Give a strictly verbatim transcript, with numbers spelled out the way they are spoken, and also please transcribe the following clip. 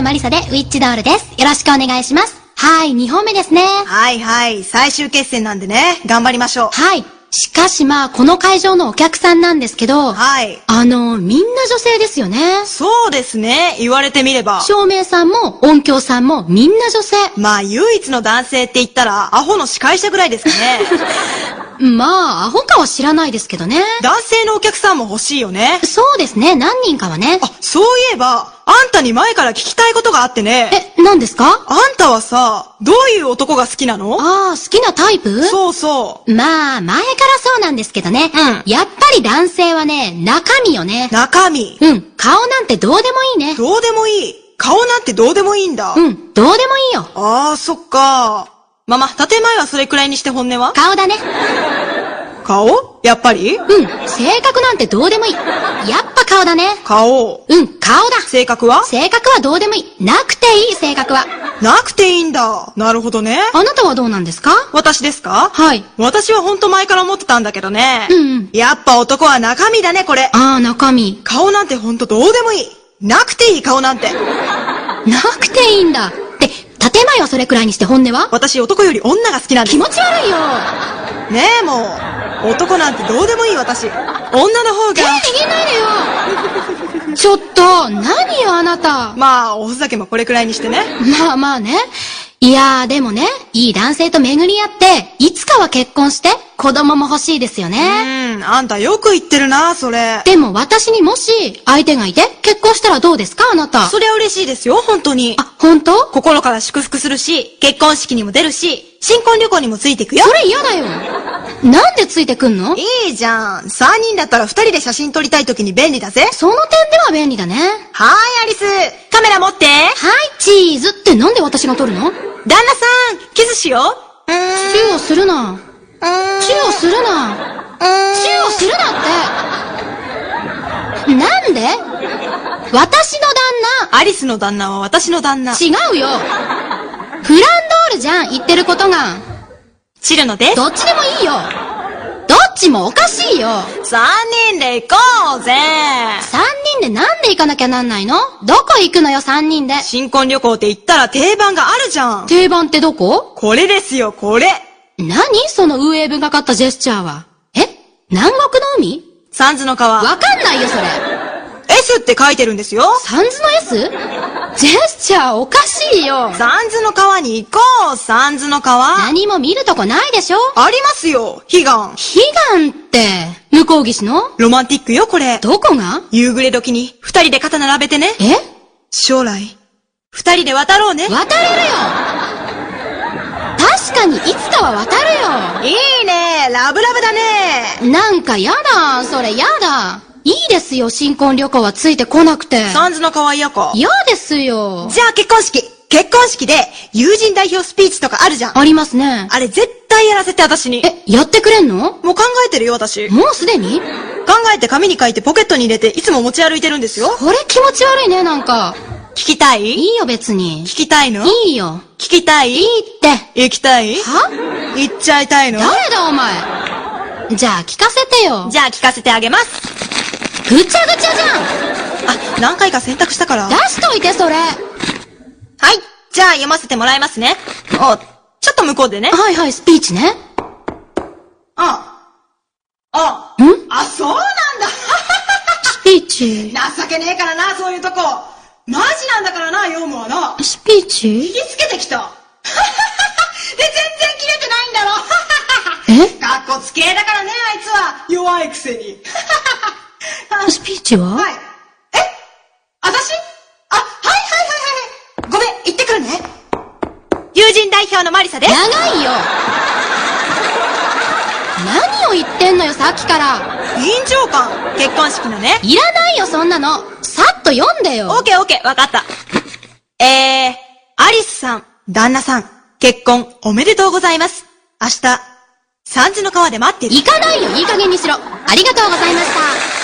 マリサでウィッチドールです。よろしくお願いします。はい、にほんめですね。 はいはい、最終決戦なんでね、頑張りましょう。 はい。しかしまあ、この会場のお客さんなんですけど、 はい。 あの、みんな女性ですよね。 そうですね、言われてみれば。 照明さんも音響さんもみんな女性。 まあ、唯一の男性って言ったら、アホの司会者ぐらいですかね。 まあ、アホかは知らないですけどね。 男性のお客さんも欲しいよね。 そうですね、何人かはね。 あ、そういえば、あんたに前から聞きたいことがあってね。 え、何ですか？ あんたはさ、どういう男が好きなの？ ああ、好きなタイプ？ そうそう。 まあ、前からそうなんですけどね。 うん。 やっぱり男性はね、中身よね。 中身。 うん、顔なんてどうでもいいね。 どうでもいい。顔なんてどうでもいいんだ。 うん、どうでもいいよ。 ああ、そっか。まま、建前はそれくらいにして本音は？ 顔だね。 顔？やっぱり？ うん、性格なんてどうでもいい。やっぱ顔だね。 顔。 うん、顔だ。 性格は？ 性格はどうでもいい。なくていい、性格は。 なくていいんだ。なるほどね。 あなたはどうなんですか？ 私ですか？ はい。 私はほんと前から思ってたんだけどね。 うんうん。 やっぱ男は中身だね、これ。 ああ、中身。 顔なんてほんとどうでもいい。なくていい顔なんて。 なくていいんだ。で、建前はそれくらいにして本音は？ 私男より女が好きなんです。 気持ち悪いよ。 ねえもう、男なんてどうでもいい私。女の方が。 手握んないでよ。ちょっと、何よあなた。 まあ、おふざけもこれくらいにしてね。 まあまあね。いやーでもね、いい男性と巡り合って、いつかは結婚して、子供も欲しいですよね。 うん、あんたよく言ってるな、それ。 でも私にもし、相手がいて、結婚したらどうですかあなた。 そりゃ嬉しいですよ、本当に。 あ、本当？ 心から祝福するし、結婚式にも出るし、新婚旅行にもついていくよ。 それ嫌だよ。なんでついてくんの？ いいじゃん。三人だったら二人で写真撮りたい時に便利だぜ。 その点では便利だね。 はーい、アリス。カメラ持って。 はい、チーズってなんで私が撮るの？ 旦那さん、キスしよう。うーん。 チューをするな。チューをするな。チューをするなって。なんで？私の旦アリスの旦那は私の旦那。 那。違うよ。フランドールじゃん、言ってることが。 チルノです。 どっちでもいいよ。どっちもおかしいよ。 三人で行こうぜ。 三人でなんで行かなきゃなんないの？どこ行くのよ、三人で。 新婚旅行って言ったら定番があるじゃん。 定番ってどこ？ これですよ、これ。 何そのウェーブがかったジェスチャーは。え？南国の海？ サンズの川。 わかんないよ、それ。 S って書いてるんですよ。 サンズの S？ ジェスチャーおかしいよ。 サンズの川に行こう、サンズの川。 何も見るとこないでしょ？ ありますよ、悲願。 悲願って、向こう岸の？ ロマンティックよ、これ。 どこが？ 夕暮れ時に二人で肩並べてね。 え？ 将来、二人で渡ろうね。 渡れるよ。確かにいつかは渡るよ。 いいね、ラブラブだね。 なんかやだ、それやだ。いいですよ、新婚旅行はついてこなくて。 サンズの川嫌か。 嫌ですよ。 じゃあ結婚式。結婚式で友人代表スピーチとかあるじゃん。 ありますね。 あれ絶対やらせて私に。 え、やってくれんの？ もう考えてるよ私。 もうすでに？ 考えて紙に書いてポケットに入れていつも持ち歩いてるんですよ。 これ気持ち悪いね、なんか。 聞きたい？ いいよ別に。 聞きたいの？ いいよ。 聞きたい？ いいって。 行きたい？ は？ 行っちゃいたいの？ 誰だお前。じゃあ聞かせてよ。 じゃあ聞かせてあげます。 ぐちゃぐちゃじゃん。 あ、何回か選択したから。 出しといてそれ。 はい。じゃあ読ませてもらいますね。お、ちょっと向こうでね。 はいはい、スピーチね。 あ。あ。 ん？ あ、そうなんだ。 スピーチ。 情けねえからな、そういうとこ。マジなんだからな、読むわな。 スピーチ？ 引きつけてきた。で、全然切れてないんだろ。 え？ かっこつけえだからね、あいつは。弱いくせに。 スピーチは？ はい。え？あたし？あ、はいはいはいはい。ごめん、行ってくるね。友人代表のマリサです。 長いよ。何を言ってんのよ、さっきから。 臨場感。結婚式のね。 いらないよ、そんなの。さっと読んでよ。 オーケーオーケー、わかった。えー、アリスさん、旦那さん、結婚おめでとうございます。明日、三途の川で待ってる。 行かないよ、いい加減にしろ。ありがとうございました。